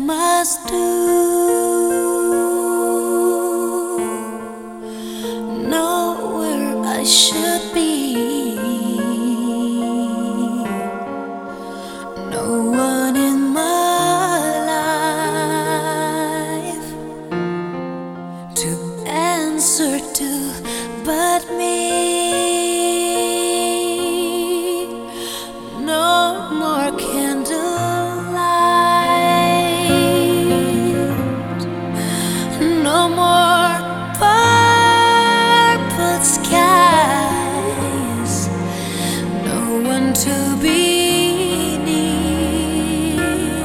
must do, know where I should be. No one in my life to answer to but me. No more candlelight, no more purple skies, no one to be near,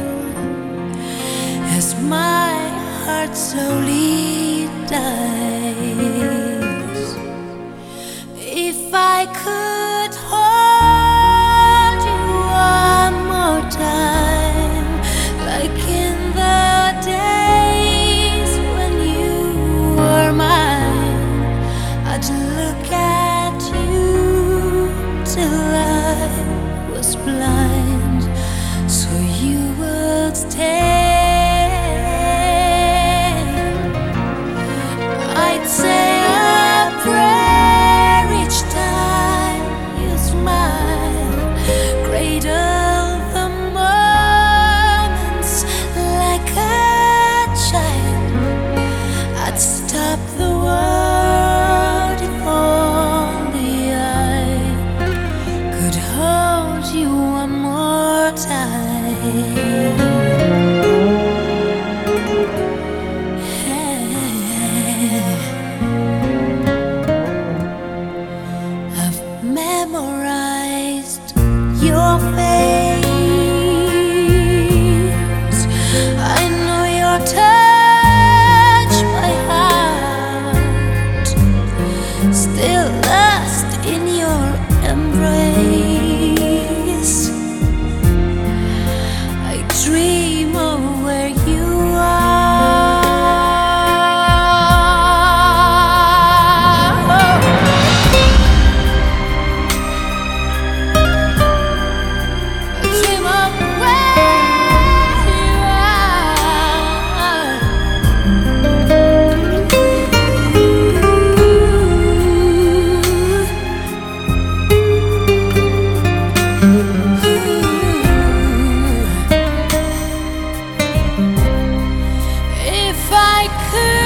as my heart slowly dies. If I could hold you one more time, like in the days when you were mine, I'd look at you till I was blind, so you would stay. I'd say a prayer each time you smile, cradle the moments like a child. I'd stop the world if only I could hold you one more time. I've memorized your face, I know your touch by heart, still lost in your embrace. I dream of where you are. I dream of where you are. If I could